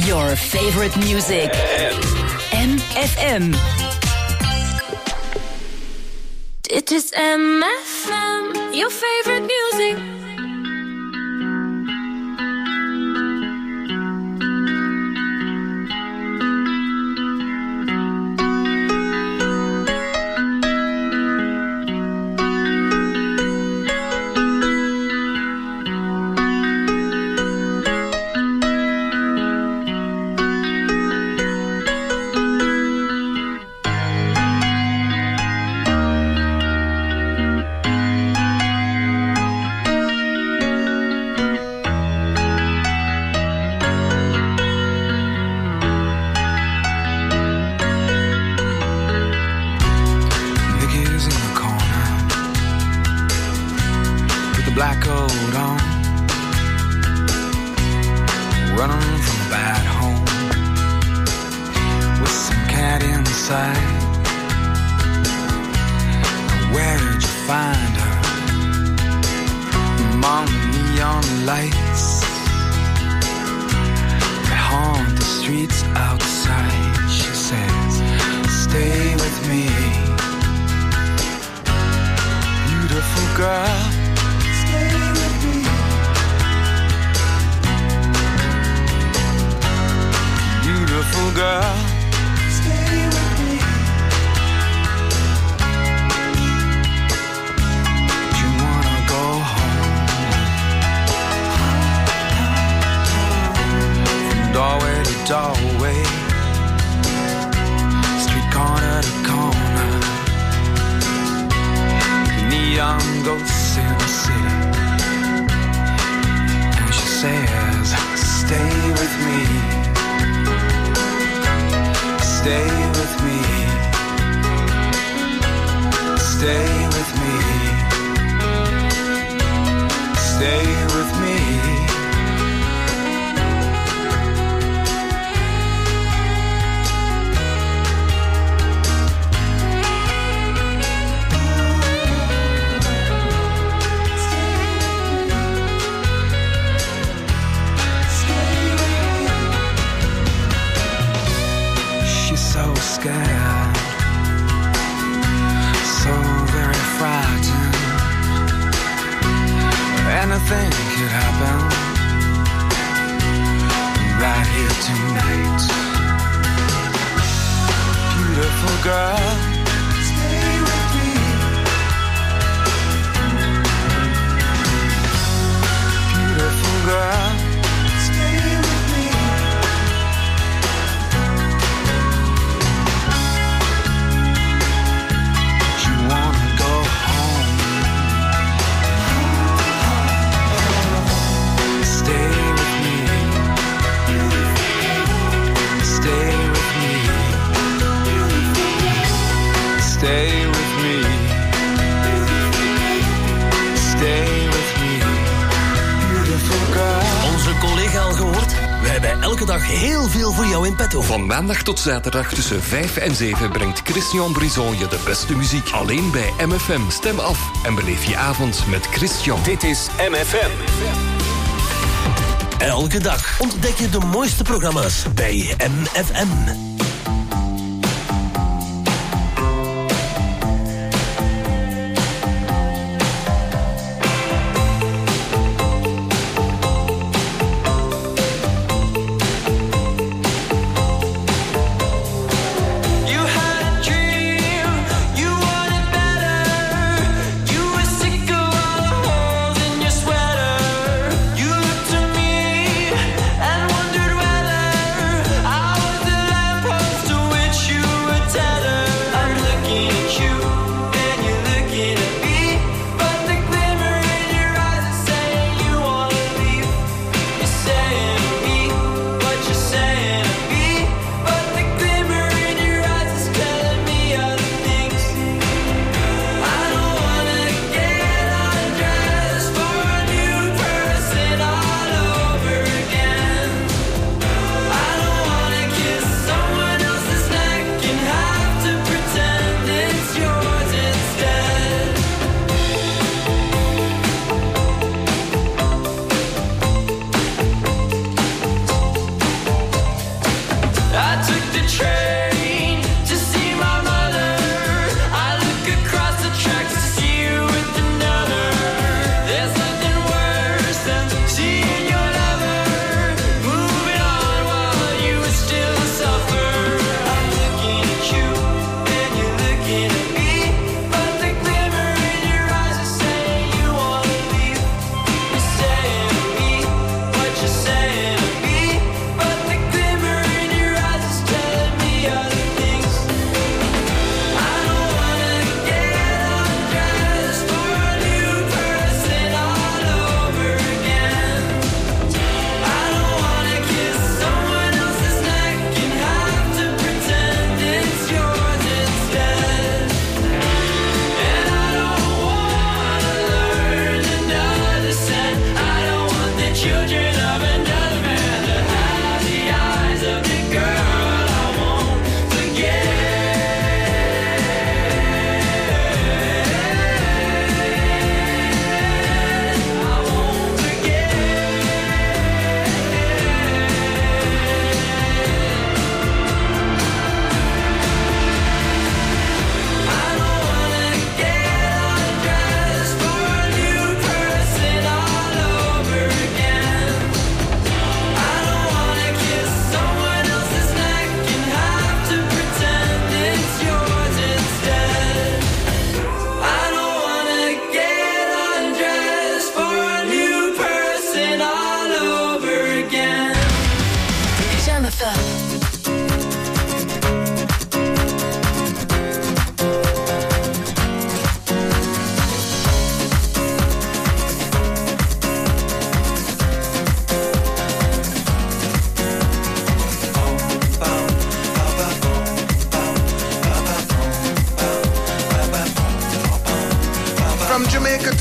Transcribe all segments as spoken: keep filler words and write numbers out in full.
Your favorite music. M F M. Dit is M F M, your favorite music. Van maandag tot zaterdag tussen vijf en zeven brengt Christian Brison je de beste muziek. Alleen bij M F M. Stem af en beleef je avond met Christian. Dit is M F M. Elke dag ontdek je de mooiste programma's bij M F M. Wondered whether I was the lamp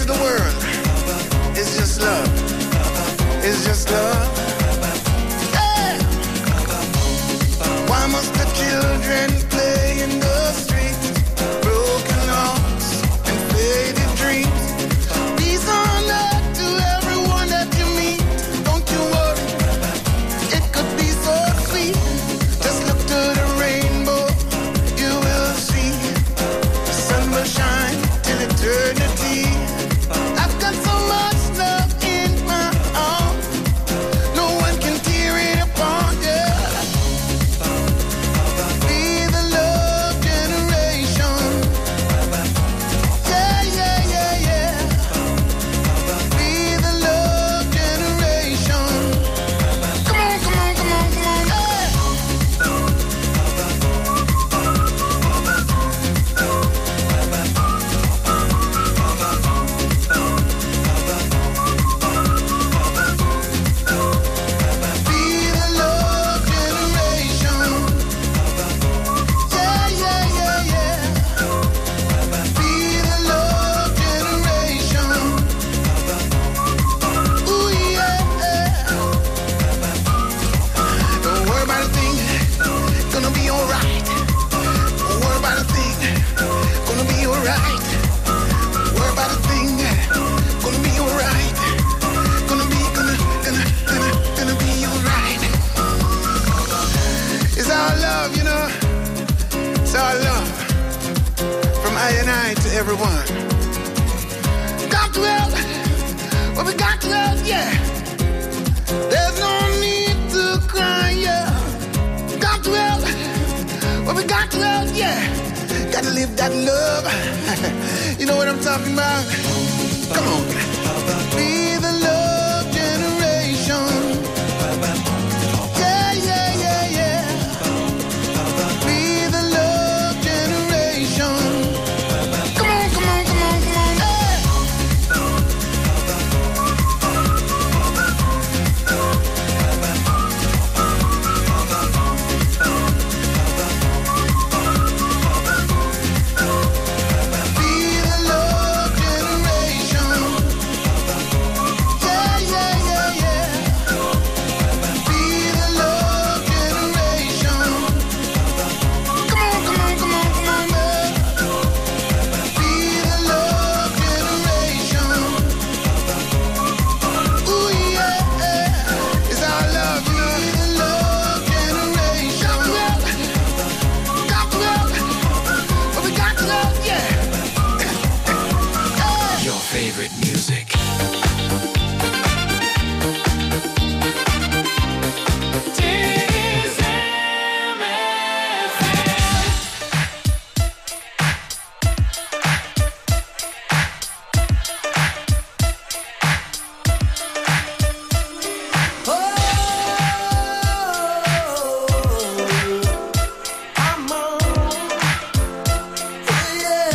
the world. It's just love. It's just love. Yeah. Why must the children play in the streets? Broken hearts and faded dreams. Peace on earth to everyone that you meet. Don't you worry, it could be so sweet. Just look to the rainbow, you will see. The sun will shine till eternity. I've got so much love in my heart, no one can tear it apart, yeah. Be the love generation. Yeah, yeah, yeah, yeah. Be the love generation. Come on, come on, come on, come on, yeah. Be the love generation. Yeah, yeah, yeah, yeah. Be the love generation. Ooh, yeah. Don't worry about a thing, gonna be alright. Don't worry about a thing, gonna be alright. Don't worry about a thing, gonna be alright. Gonna be, gonna, gonna, gonna, gonna be alright. It's our love, you know. It's our love. From I and I to everyone. Got to help. Well, we got to help, yeah. There's no need to cry, yeah. Got to help. Well, we got to help, yeah. Gotta live that love. You know what I'm talking about? Come on. Be the love generation. Yeah, yeah, yeah, yeah. Be the love generation. Come on, come on, come on, come on, yeah. Be the love generation. Yeah, yeah, yeah, yeah. Be the love generation. Come on, come on, come on, come on, man. Be the love generation. Ooh, yeah. It's our love, you know. Be the love generation. Got to help. Got to help. But we got to help, yeah. Your favorite music. Come on. Yeah.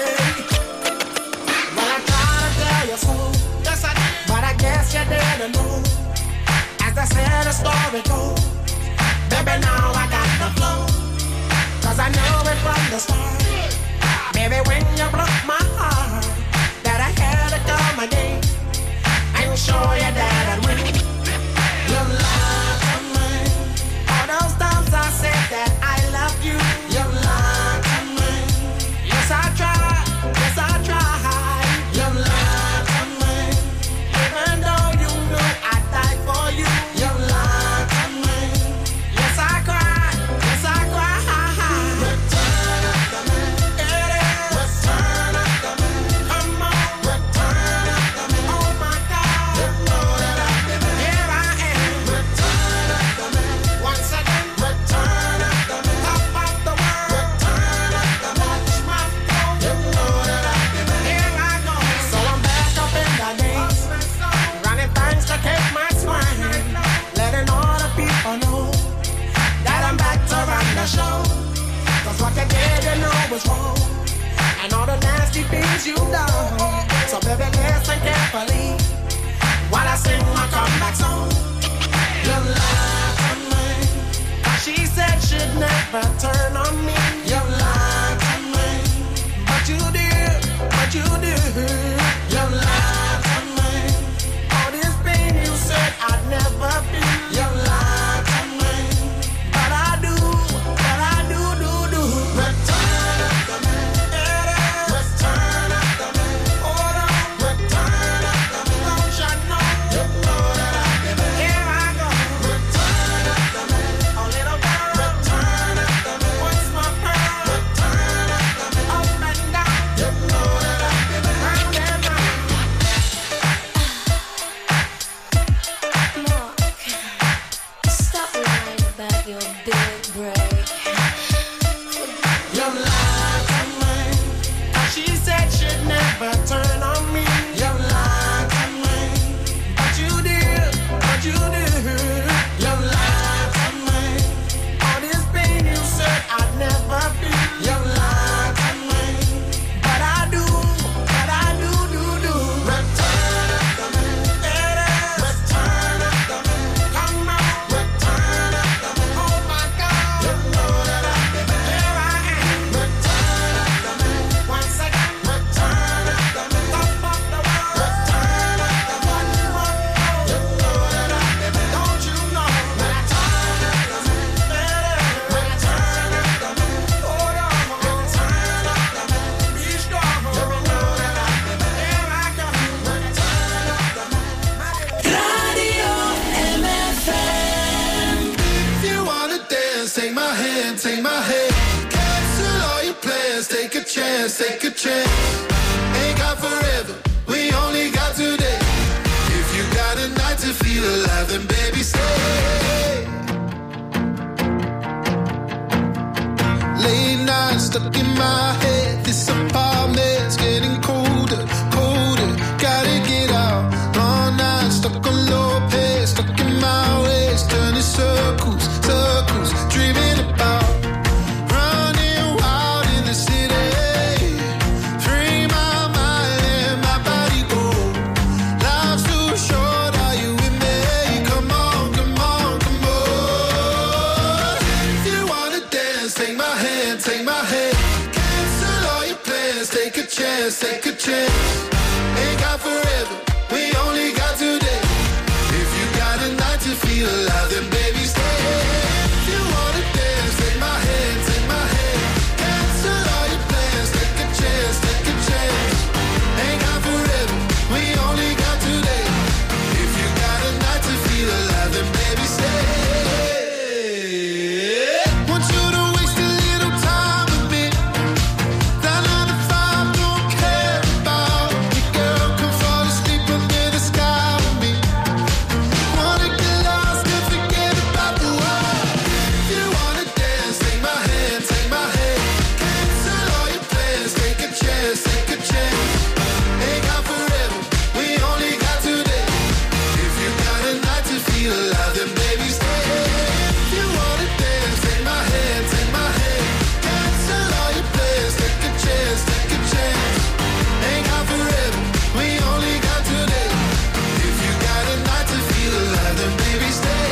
Well, I try to tell you so. Yes, I did. But I guess you didn't know. As I said, the story goes. Baby, now I got the flow. Cause I know it from the start. Baby, when you broke my heart, that I had to come again and show you that I'd win. You lied to me. All those times I said that I love you, you lied to me. Yes, I tried. Yes, I tried. You lied to me. Even though you knew I'd die for you, you lied to me. Yes, I cried. Yes, I cried. Return of the man. It is. Return of the man. Come on. Return of the man. Oh my God. You know that I've been here. I am. Return of the man. Once again. Return of the man. Top of the world. Return of the man. Watch my flow. You know that I've been here. I go. So I'm back up in the days. Running things to keep my swing. Letting all the people know that I'm back to run the show. Cause what you did, you know was wrong. And all the nasty things you done. So baby, listen carefully while I sing my comeback song. You lied to me. She said she'd never turn on me. You lied to me. But you did, but you did. You lied. dance, take a chance. Ain't got forever, we only got today. If you got a night to feel alive, then baby stay. Late night stuck in my head. This apartment's getting colder, colder. Gotta get out. Long night stuck on low pace, stuck in my ways, turning circles, circles, dreaming about running wild in the city. Free my mind, let my body go. Life's too short, are you with me? Come on, come on, come on. If you wanna dance, take my hand, take my hand. Cancel all your plans, take a chance, take a chance. Ain't got forever, we only got today. If you got a night to feel alive, then baby stay. If you wanna dance, take my hand, take my hand. Cancel all your plans, take a chance, take a chance. Ain't got forever, we only got today. If you got a night to feel alive, then baby stay. Want you to waste a little time with me. That nine to five don't care about me, girl. Come fall asleep under the sky with me. Wanna get lost and forget about the world. If you wanna dance, take my hand, take my hand. Cancel all your plans, take a chance, take a chance. Ain't got forever, we only got today. If you got a night to feel alive, then baby stay. If you wanna dance, take my hand, take my hand. Cancel all your plans, take a chance, take a chance. Ain't got forever, we only got today. If you got a night to feel alive, then baby stay.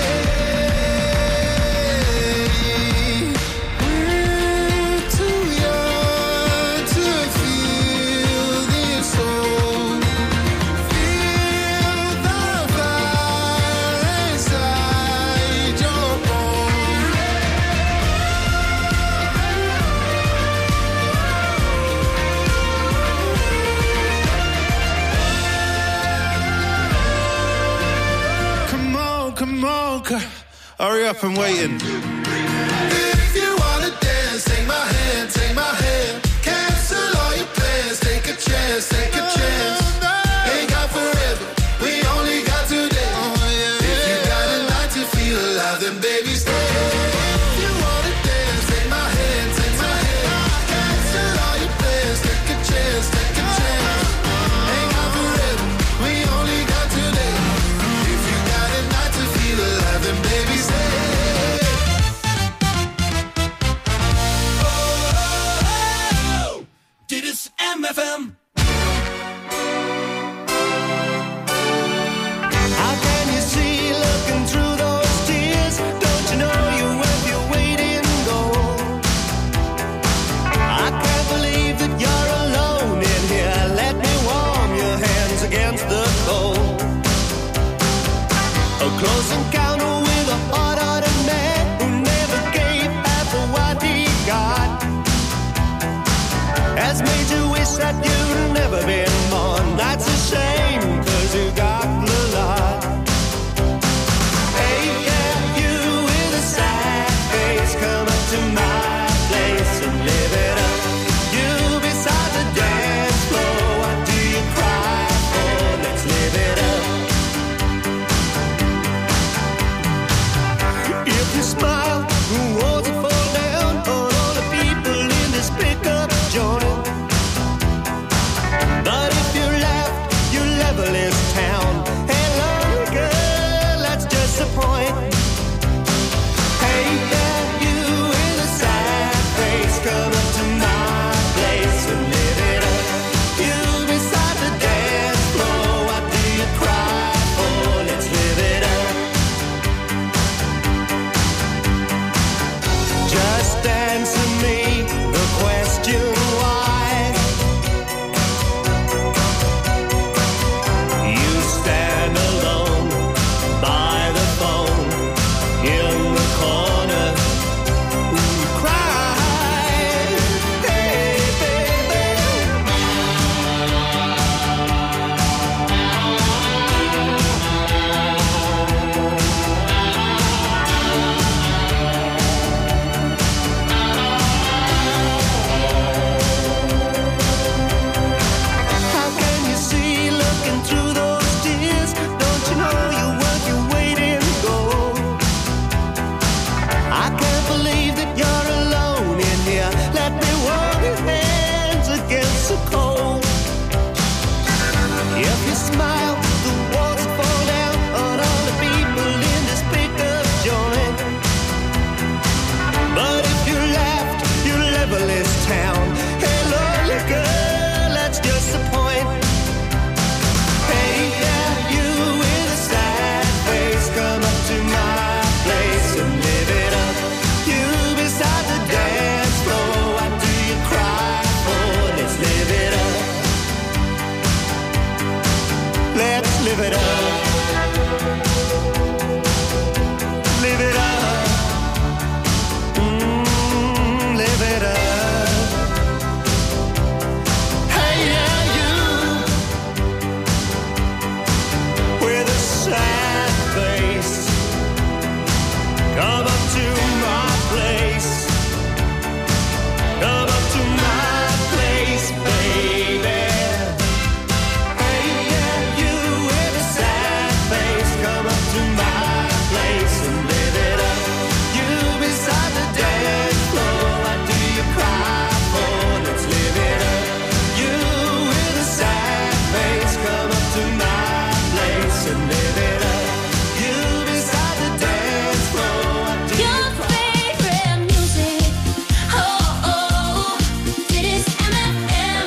We're too young to feel this old. Feel the fire inside your bones. Come on, come on, c- hurry up, I'm waiting. If you wanna dance, take my hand, take my hand. Cancel all your plans, take a chance, take a chance. Ain't got forever, we only got today. If you got a night to feel alive, then baby stay. If you wanna dance, take my hand, take my hand. Cancel all your plans, take a chance, take a chance. Ain't got forever, we only got today. If you got a night to feel alive, then baby stay. Dit is M F M. How can you see looking through those tears? Don't you know you're worth your weight in gold? I can't believe that you're alone in here. Let me warm your hands against the cold. A close encounter with a hard-hearted man who never gave half of what he got. Has made you wish that you'd never been born. That's a shame, cause you got the lot. Hey, yeah, you with a sad face, come up to my place and live it up. You beside the dance floor, what do you cry for? Let's live it up. Let's live it up. Live it up. Mm, live it up. Hey, yeah, you. With a sad face. Come up to my place. Come up to my place, baby. Hey, yeah, you with a sad face. Come up to my place and live it up. You beside the dance floor, what do you cry for? Let's live it up. You with a sad face. Come up to my place and live it up. You beside the dance floor, what do you Your favorite music. Oh, oh, it is M F M.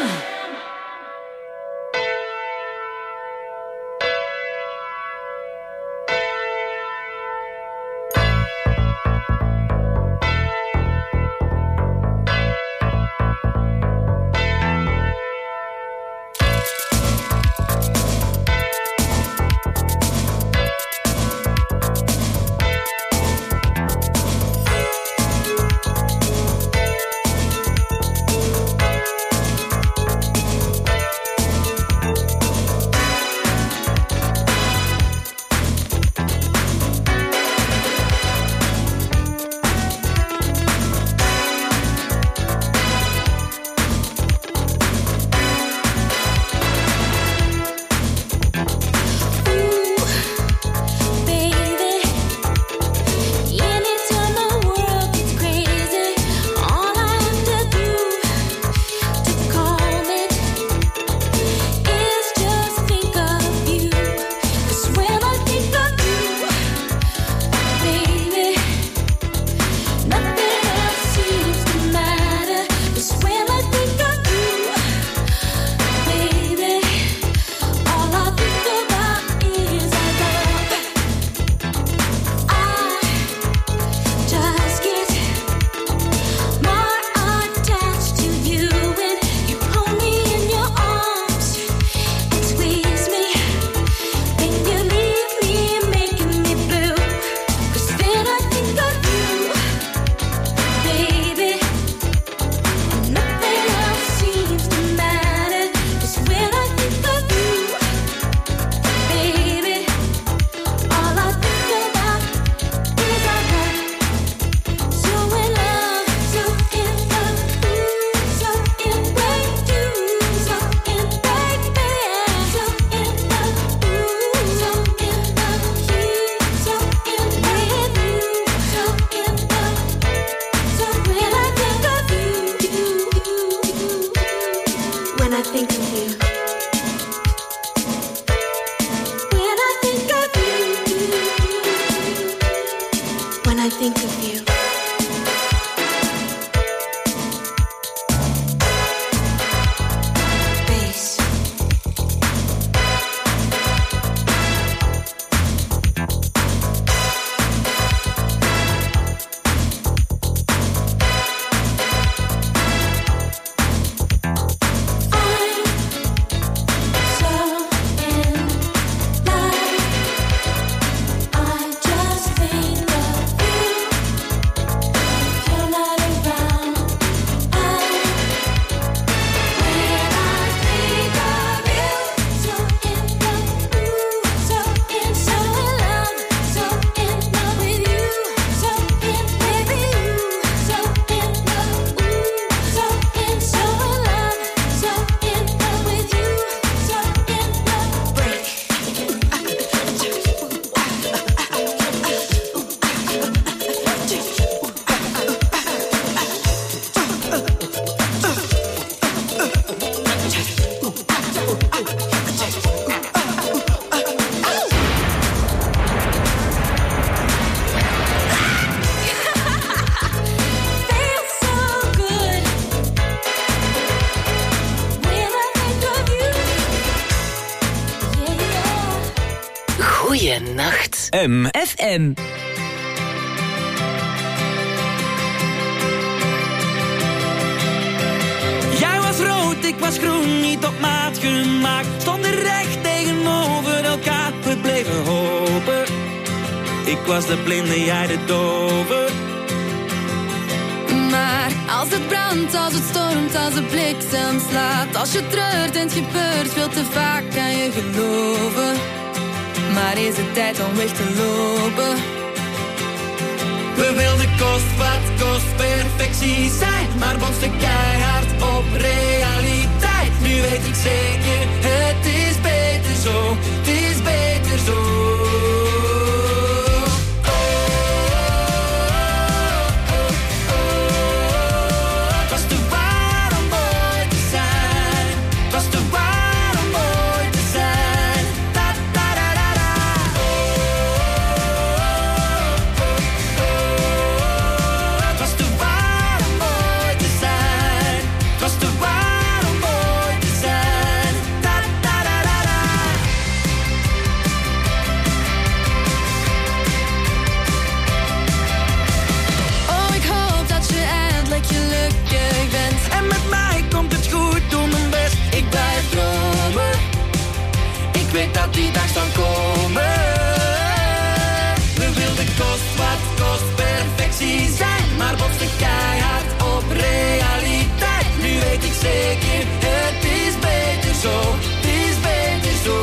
Goeienacht. M F M. Jij was rood, ik was groen, niet op maat gemaakt. Stonden recht tegenover was de blinde, jij de dove. Maar als het brandt, als het stormt, als de bliksem slaat, als je treurt en het gebeurt veel te vaak, kan je geloven. Maar is het tijd om weg te lopen? We wilden kost wat kost perfectie zijn, maar botsten keihard op realiteit. Nu weet ik zeker, het is beter zo, het is beter zo. Dat die dag zou komen. We wilden kost wat kost perfectie zijn, maar botsten keihard op realiteit. Nu weet ik zeker, het is beter zo, het is beter zo.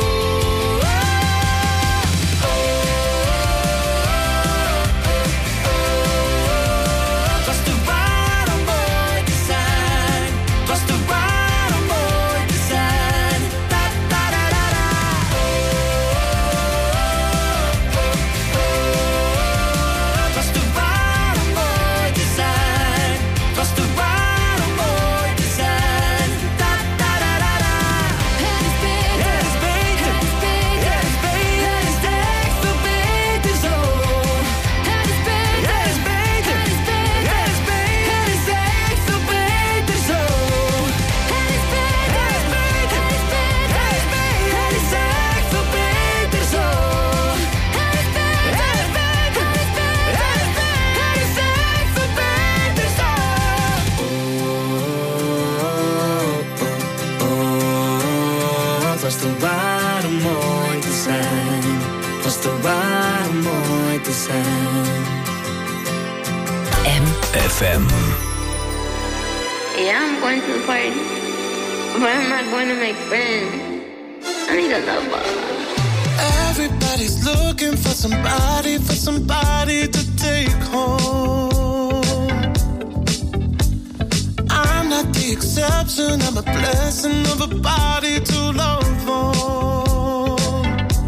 F M. Yeah, I'm going to the party, but I'm not going to make friends. I need a lover. Everybody's looking for somebody, for somebody to take home. I'm not the exception, I'm a blessing of a body to love on.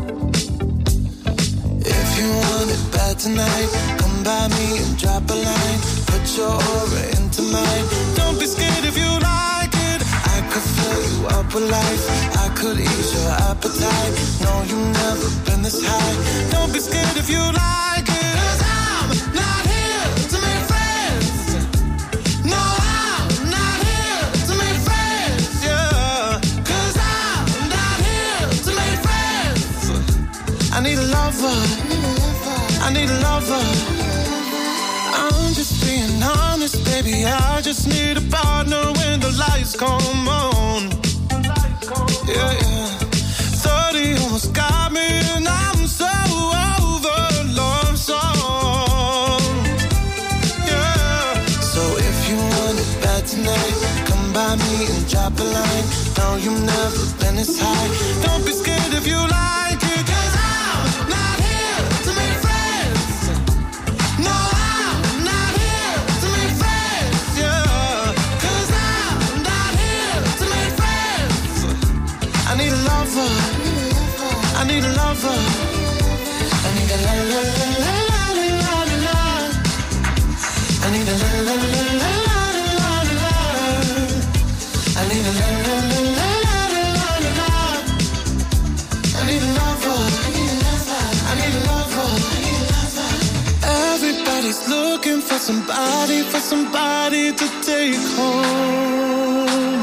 If you want it bad tonight, come by me and drop a line. Put your aura into mine. Don't be scared if you like it. I could fill you up with life. I could ease your appetite. No, you've never been this high. Don't be scared if you like it. 'Cause I'm not here to make friends. No, I'm not here to make friends. Yeah, 'cause I'm not here to make friends. I need a lover. I need a lover. I'm just being honest, baby. I just need a partner when the lights come on. Yeah, yeah. thirty almost got me, and I'm so over love song. Yeah. So if you want it bad tonight, come by me and drop a line. No, you've never been this high. Don't be scared if you like it, 'cause I'm not here to make friends. No, I'm not here to make friends. Yeah, 'cause I'm not here to make friends. I need a lover. I need a lover. I need a la la la la la la la la. I need a la la la la la la la la. I need a la la la la la la la la. I need a lover. I need a lover. Everybody's looking for somebody, for somebody to take home.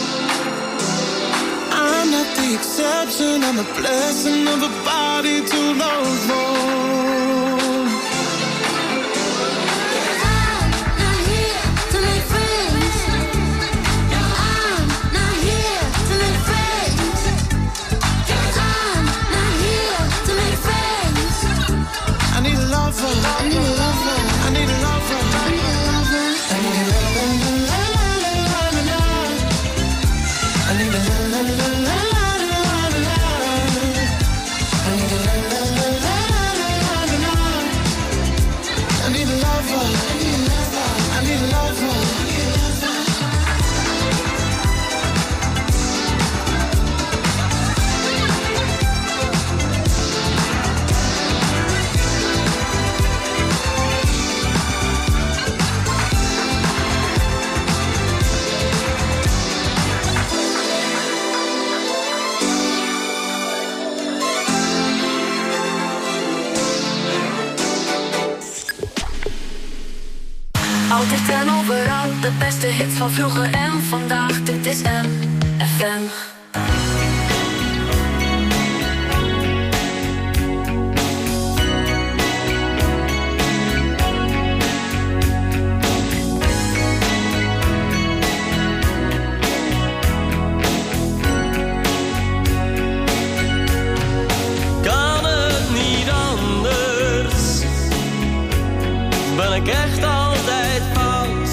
I'm not the exception, I'm a blessing of a body to love on. I'm not here to make friends. I'm not here to make friends. I'm not here to make friends. I need a lover. Altijd en overal, de beste hits van vroeger en vandaag. Dit is M F M. Kan het niet anders? Ben ik echt altijd fout?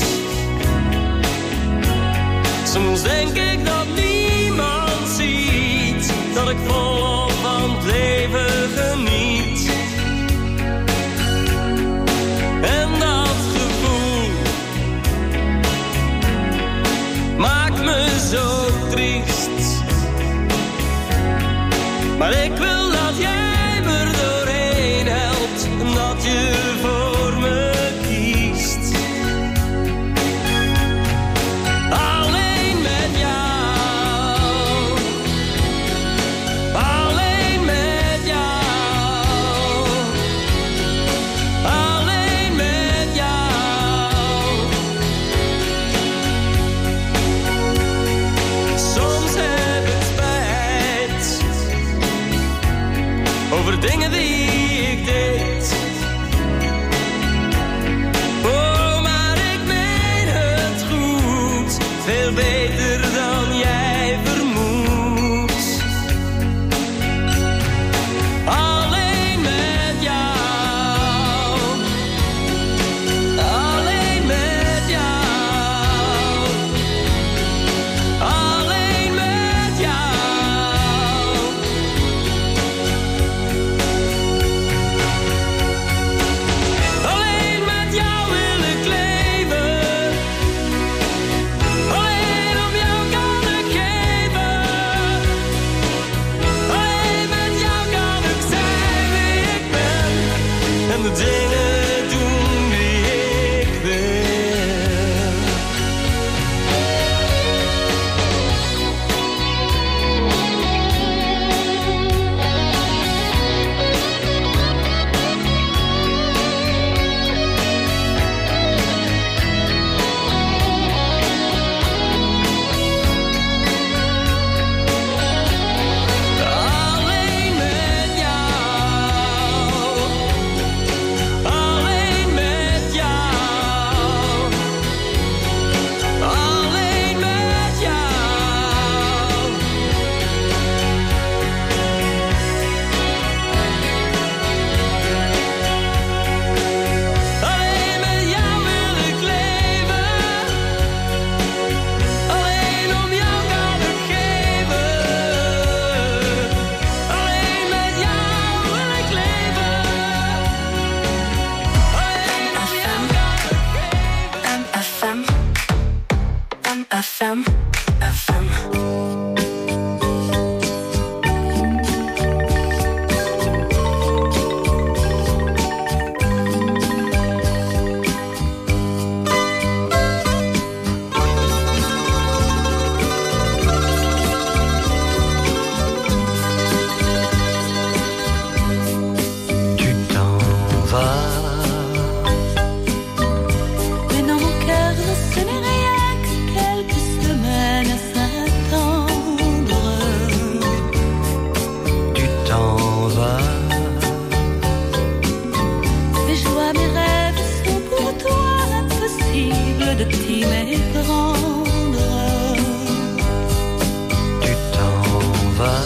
Soms denk ik dat niemand ziet dat ik volop van het leven geniet. En dat gevoel maakt me zo triest. Maar ik wil dat jij me er doorheen helpt en dat je voor me kiest. Alleen met jou, alleen met jou, alleen met jou. Soms heb ik spijt over dingen die ik deed. Oh, maar ik meen het goed, veel beter dan jij vermoedt. Alleen met jou, alleen met jou, alleen met jou. Alleen met jou wil ik leven. Alleen om jou kan ik geven. Alleen met jou kan ik zijn wie ik ben. En de dingen doen die ik wil. Alleen met jou, alleen met jou, alleen met jou. Alleen met jou wil ik leven. Alleen om jou kan ik geven. Alleen met jou wil ik leven. Alleen om jou kan ik geven. M F M. M F M. F M. Tu t'en vas. Mais dans mon cœur, ce n'est rien que quelques semaines à s'attendre. Tu t'en vas. Mes joies, mes rêves sont pour toi impossible de t'y méprendre. Tu t'en vas.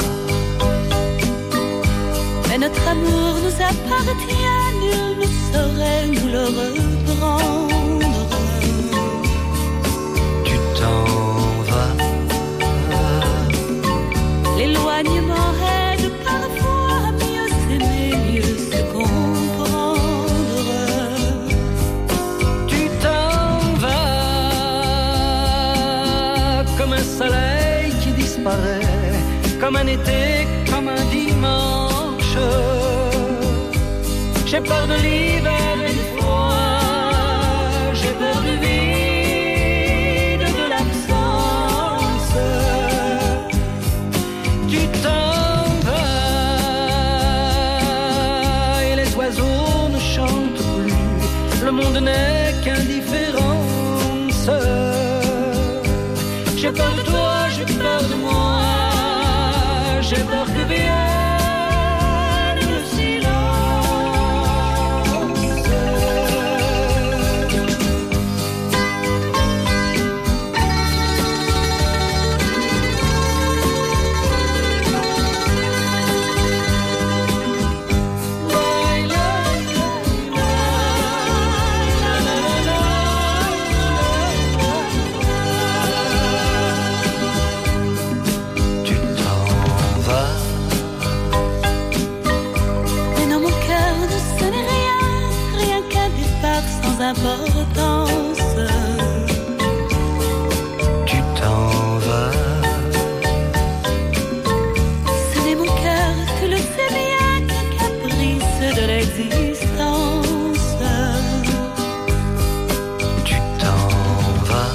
Mais notre amour nous appartient, nul ne saurait nous le reprendre. Tu t'en vas. L'éloignement aide parfois à mieux s'aimer, mieux se comprendre. Tu t'en vas comme un soleil qui disparaît, comme un été, comme un dimanche. J'ai peur de l'hiver et du froid, j'ai peur du vide, de l'absence. Tu t'en vas et les oiseaux ne chantent plus, le monde n'est qu'indifférence. J'ai peur de toi, j'ai peur de moi, j'ai peur que vienne le importance. Tu t'en vas. Ce n'est mon cœur, tu le sais bien, qu'un caprice de l'existence. Tu t'en vas.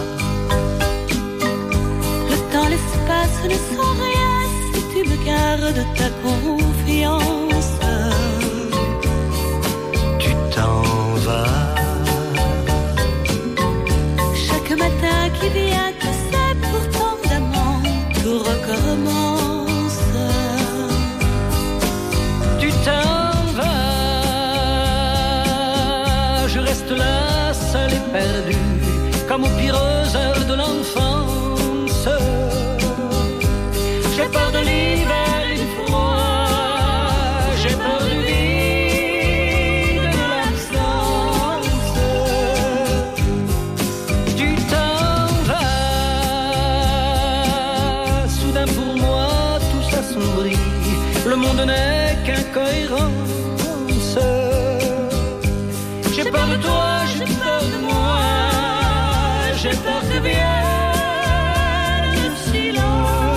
Le temps, l'espace ne sont rien si tu me gardes ta confiance. Tu t'en vas. Matin qui vient, tu sais, pour tant d'amants, tout recommence. Tu t'en vas, je reste là, seul et perdu, comme aux pires heures de l'enfance. J'ai peur de l'hiver et du froid, j'ai peur du vide. Le monde n'est qu'incohérence. J'ai peur de toi, j'ai peur de moi, j'ai peur que vienne le silence.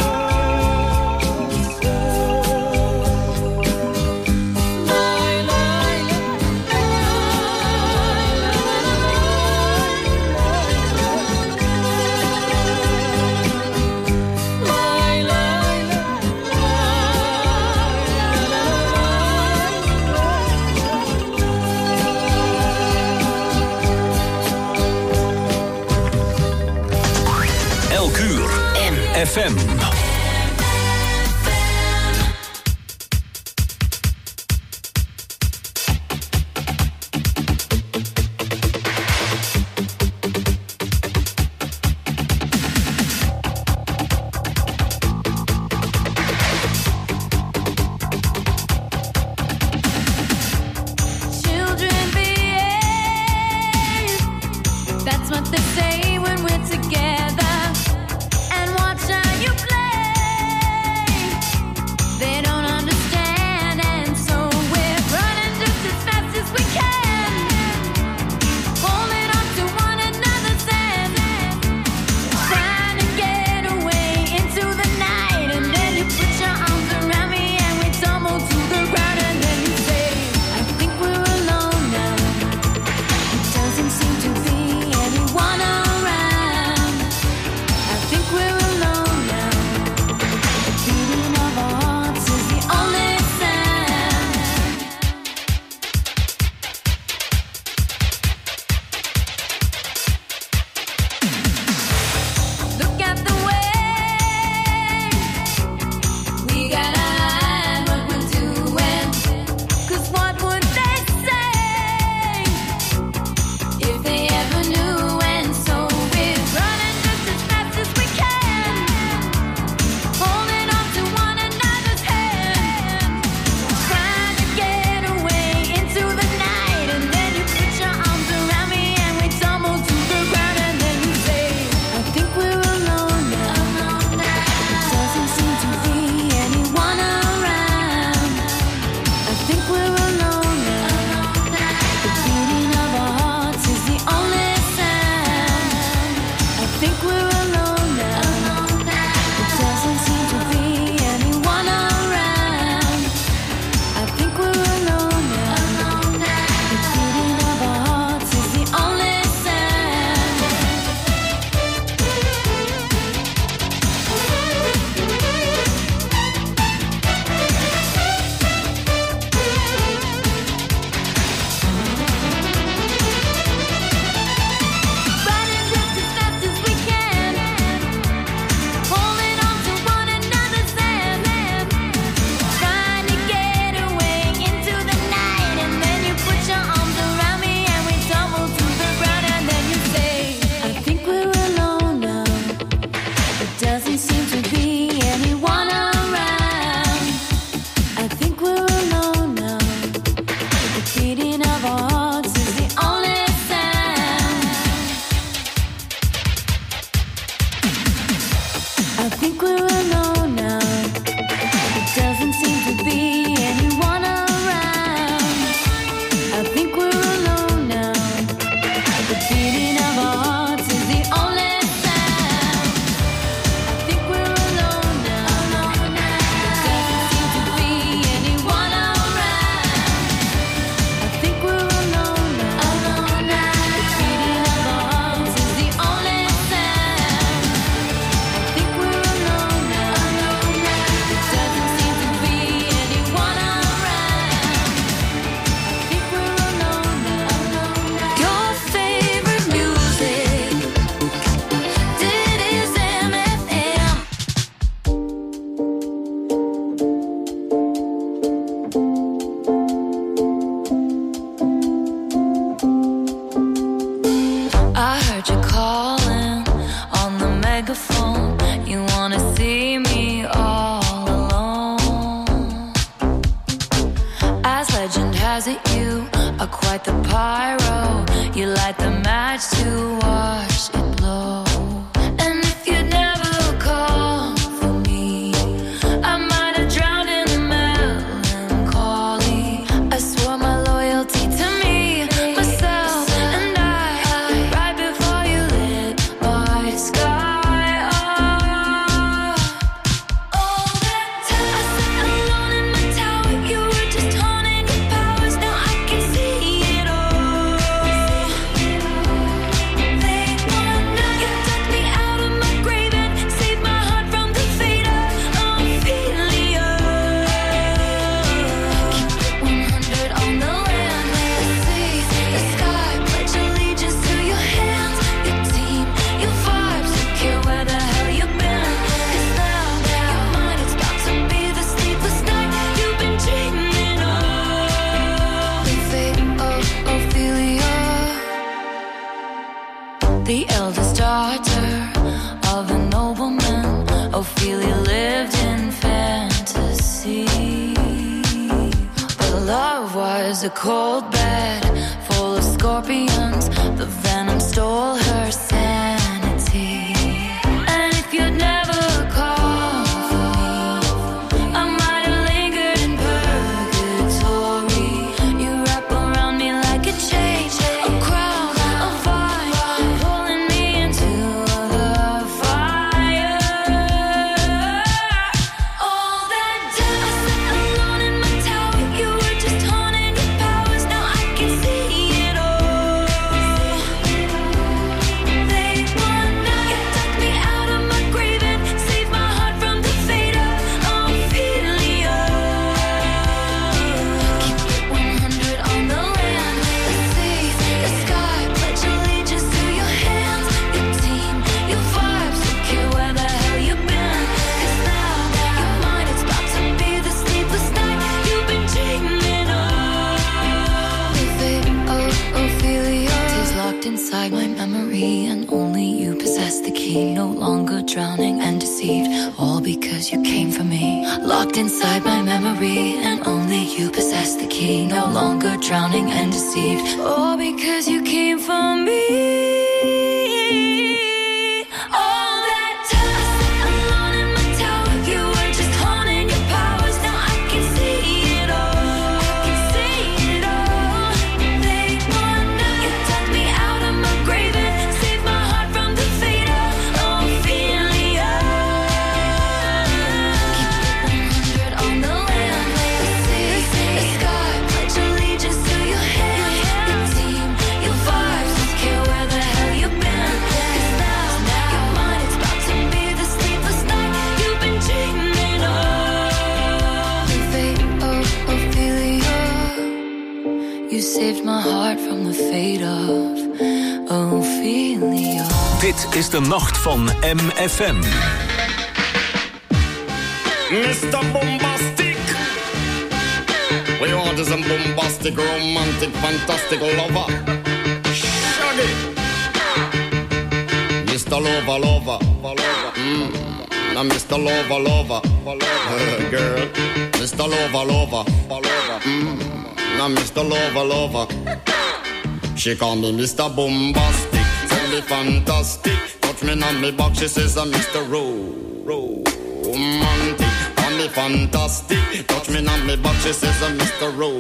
F M. That's what they say when we're together. And watch how you play. was it you are quite the pyro? You light the match to watch it blow. And if you'd never call for me, I might have drowned in the melancholy. I swore my loyalty to me, myself, and I, right before you lit my sky up. All that time I sat alone in my tower, you were just haunting your powers. Now I can see it all. Late one night, you took me out of my grave and saved my heart from the fate of Ophelia. Keep it one hundred on the land, the sea, the sky. Pledge allegiance to your hands, your team, your vibes. Don't care where the hell you've been. 'Cause now your mind is about to be the sleepless night you've been dreaming of. The fate of Ophelia, the eldest daughter of a nobleman. Ophelia lived in fantasy, but love was a cold bed full of scorpions. The venom stole her sanity. And if you'd never called for me, I might have lingered in purgatory. You wrap around me like a chain, a crown, a vine, pulling me into the fire. All that time I sat alone in my tower, you were just haunting your powers. Now I can see it all. Late one night, you took me out of my grave and saved my heart from the fate of Ophelia. Keep it one hundred on the land, the sea, the sky. Pledge allegiance to your hands, your team, your vibes. Don't care where the hell you've been. 'Cause now your mind is about to be the sleepless night you've been dreaming of. The fate of Ophelia is locked inside my memory, and only you possess the key. No longer drowning and deceived, all because you came for me. Locked inside my memory, and only you possess the key. No longer drowning and deceived, all because you came for me. All that time I sat alone in my tower, you were just haunting your powers. Now I can see it all. I can see it all. Late one night, you took me out of my grave and saved my heart from the fate of Ophelia. Keep it one hundred on the land, the sea, the sky. Pledge allegiance to your hands, your team, your vibes. Don't care where the hell you've been. 'Cause now your mind is about to be the sleepless night you've been dreaming of. The fate of Ophelia, you saved my heart from the fate of Ophelia. Dit is de nacht van M F M. mister Bombastic. What you want is a bombastic, romantic, fantastic lover. Shaggy. mister Lover, lover. Mm. Now mister Lover, lover. Uh, girl. mister Lover, lover. Mm. Now mister Lover, lover. She call me mister Bombastic. Tell me fantastic. Touch me on me back, she says I'm mister Ro. Romantic. Call me fantastic. Touch me on me back, she says I'm mister Ro.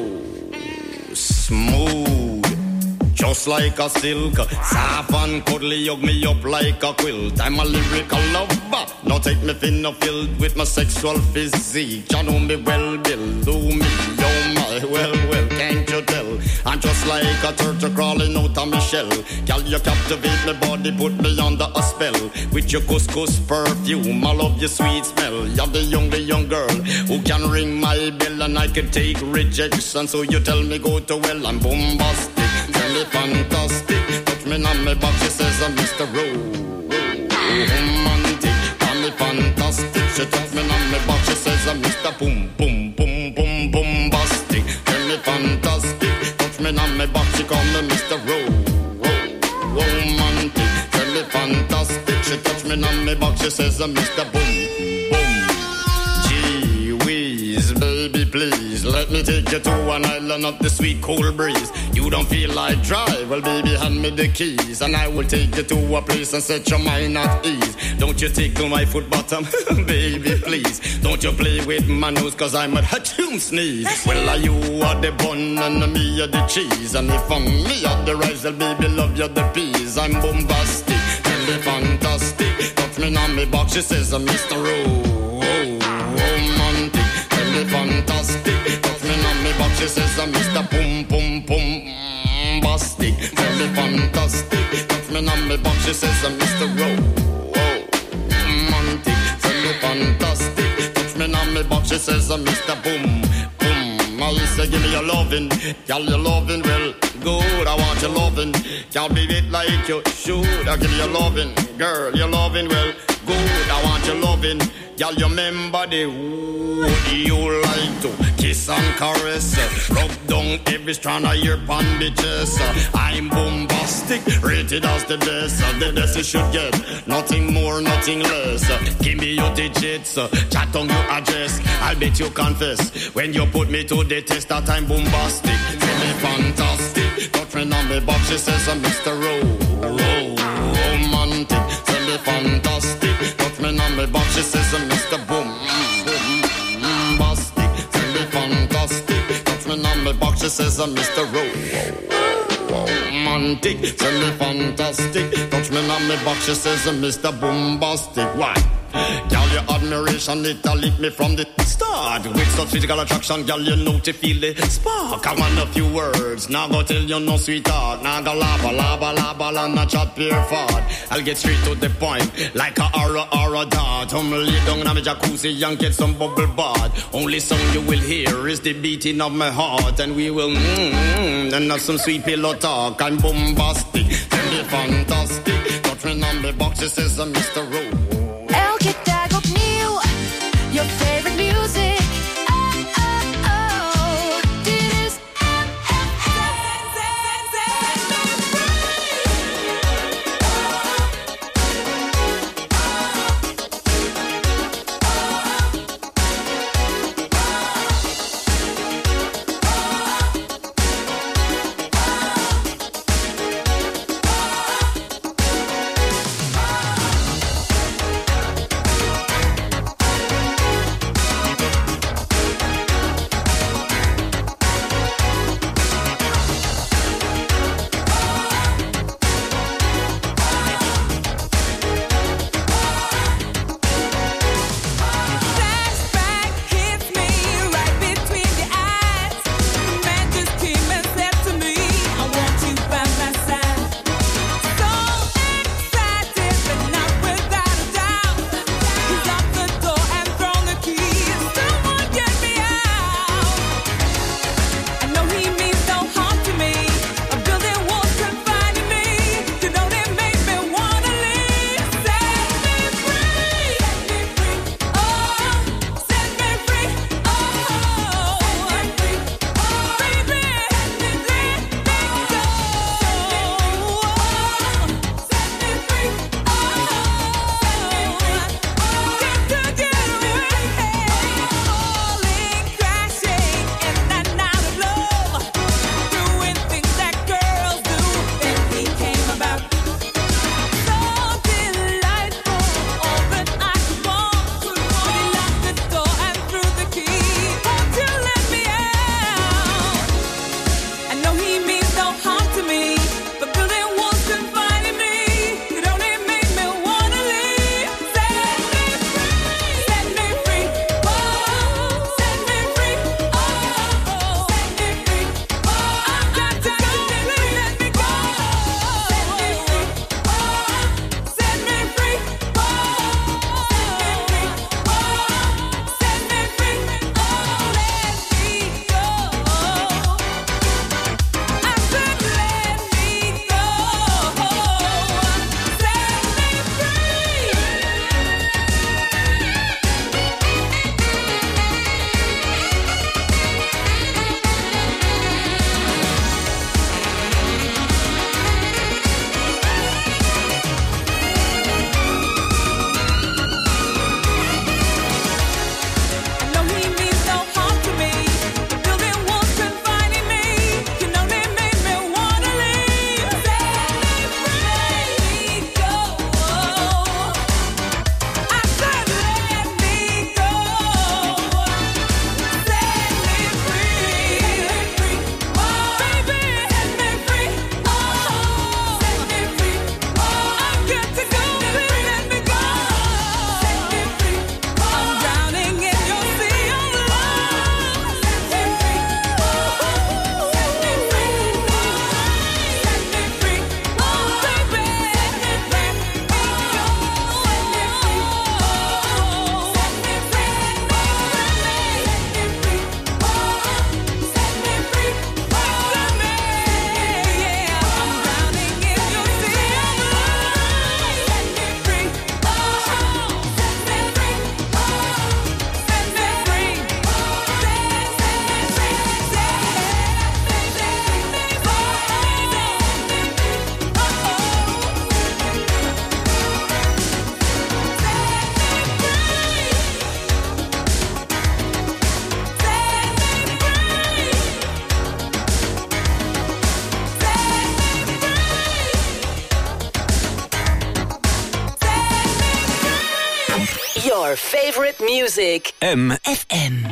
Smooth. Just like a silk, soft and cuddly, hug me up like a quilt. I'm a lyrical lover. Now take me thin or filled with my sexual physique. You know me well, Bill. Do me, oh my, well, well, can't you tell? I'm just like a turtle crawling out of my shell. Girl, you captivate my body, put me under a spell. With your couscous perfume, I love your sweet smell. You're the young, the young girl who can ring my bell, and I can take rejection. So you tell me go to well, I'm bombastic. Tell me fantastic. Touch me on my back, she says I'm mister Romantic. Tell me fantastic. She touch me on my back, she says I'm mister Boom, boom, boom, boom, bombastic. Tell me fantastic. Touch me on my back, she call me mister Romantic. Tell me fantastic. She touch me on my back, she says I'm mister Boom, boom. Gee whiz, baby, please. Let me take you to an island of the sweet cool breeze. You don't feel like drive? Well, baby, hand me the keys, and I will take you to a place and set your mind at ease. Don't you tickle my foot bottom, baby, please. Don't you play with my nose, cause I'm a hatchoon sneeze. Well, are you are the bun and me are the cheese. And if I'm me are the rice, well, baby, love you the peas. I'm bombastic, tell me fantastic. Touch me on me box, she says, I'm Mister Oh, oh, romantic. Tell me fantastic. Touch me on me box, she says, I'm Mister Pum, pum, pum, bastic. Tell me fantastic. Touch me on me box, she says, I'm Mister Oh, oh, romantic. Tell me fantastic. Touch me on me box, she says, I'm Mister Boom, boom. I say, give me your lovin', girl, your lovin', well, good, I want your lovin'. Can't be it like you should. I give you your lovin', girl, your lovin', well, good, I want your lovin'. Girl, you remember the who you like to kiss and caress, rub down every strand of your bandages. I'm bombastic, rated as the best. The best you should get, nothing more, nothing less. Give me your digits, chat on your address. I'll bet you confess when you put me to the test that I'm bombastic. Tell me fantastic, touch me on me box, she says I'm Mister Ro, Ro, romantic. Tell me fantastic, touch me on me box, she says I'm Mister Boom, boom, bastic. Tell me fantastic, touch me on me box, she says I'm Mister Ro, romantic. Tell me fantastic, touch me on me box, she says I'm Mister Bombastic. Why? Girl, your admiration, it a lit me from the start. With such physical attraction, girl, you know to feel the spark. I want a few words, now go tell you no sweetheart. Now go lava, lava, lava, and not chat pure fart. I'll get straight to the point, like a aura, aura dart. I'm lay down in my jacuzzi and get some bubble bath. Only song you will hear is the beating of my heart. And we will mmm, and have some sweet pillow talk. I'm bombastic, tell me fantastic. Touch me on the box, it says I'm Mister Ro. Elke dag opnieuw, your favorite music. Oh, oh, oh, dit is M F Your favorite music. M F M.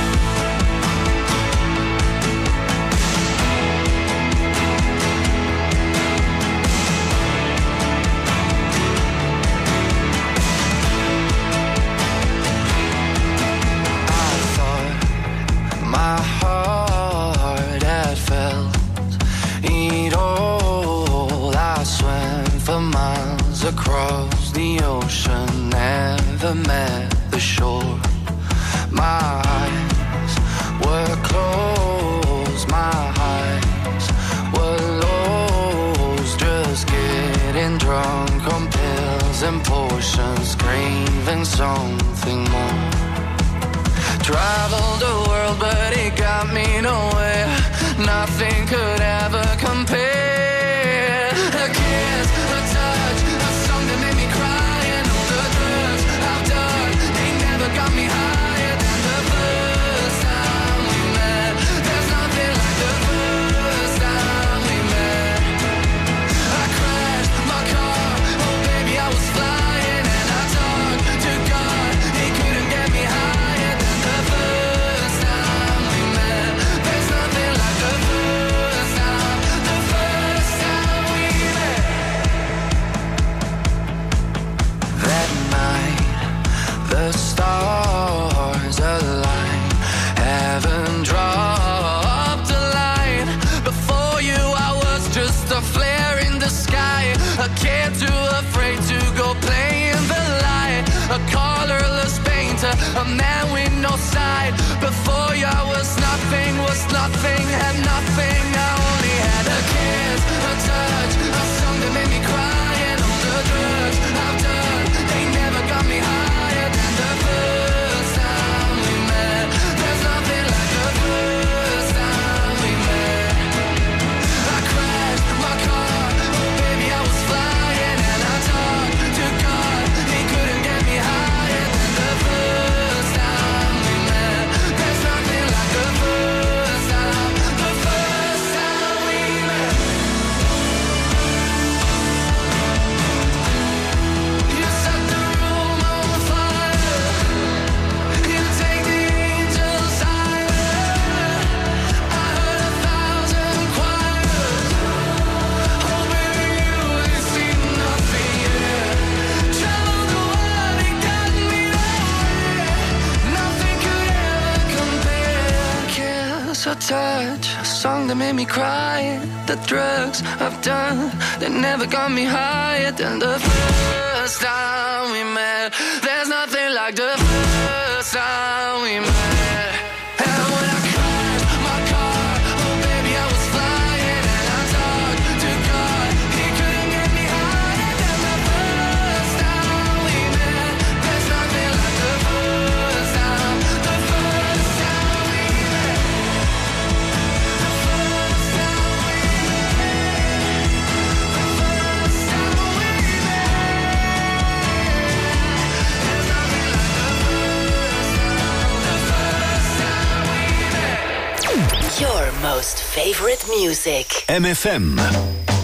My heart had felt it all. I swam for miles across the ocean, never met the shore. My eyes were closed, my eyes were lost, just getting drunk on pills and potions, craving something more. Traveled the world, but it got me nowhere. Nothing could ever compare. A kiss, a touch, a song that made me cry, and all the drugs I've done, they never got me higher than the first time we met. There's nothing like the first time we met. I crashed my car, oh baby I was flying, and I talked to God, he couldn't get me higher than the first time we met. There's nothing like the first time, the first time we met. That night, the stars aligned, heaven dropped a line. Before you I was just a flare in the sky, a kid too afraid to go play in the light, a colorless painter, a man with no side. Before you I was nothing, was nothing, had nothing. I only had a kiss, a touch, a song that made me cry, and all the drugs I've done, they never got me higher than the first time we met. There's nothing like the first time we met. I crashed my car, oh baby I was flying, and I talked to God, he couldn't get me higher than the first time we met. There's nothing like the first time, the first time we met. You set the room on fire, you take the angels higher. I heard a thousand choirs, oh baby you ain't seen nothing yet. Traveled the world, it got me nowhere. Nothing could ever compare. Kiss, a touch, a song that made me cry. The drugs I've done, they never got me higher than the first time we met. There's nothing like the first time we met. And when I crashed my car, oh baby I was flying, and I talked to God, he couldn't get me higher than the first time we met. There's nothing like the first time, the first time we met. The first time we met. The first time we met. There's nothing like the first time, the first time we met. Your most favorite music. M F M.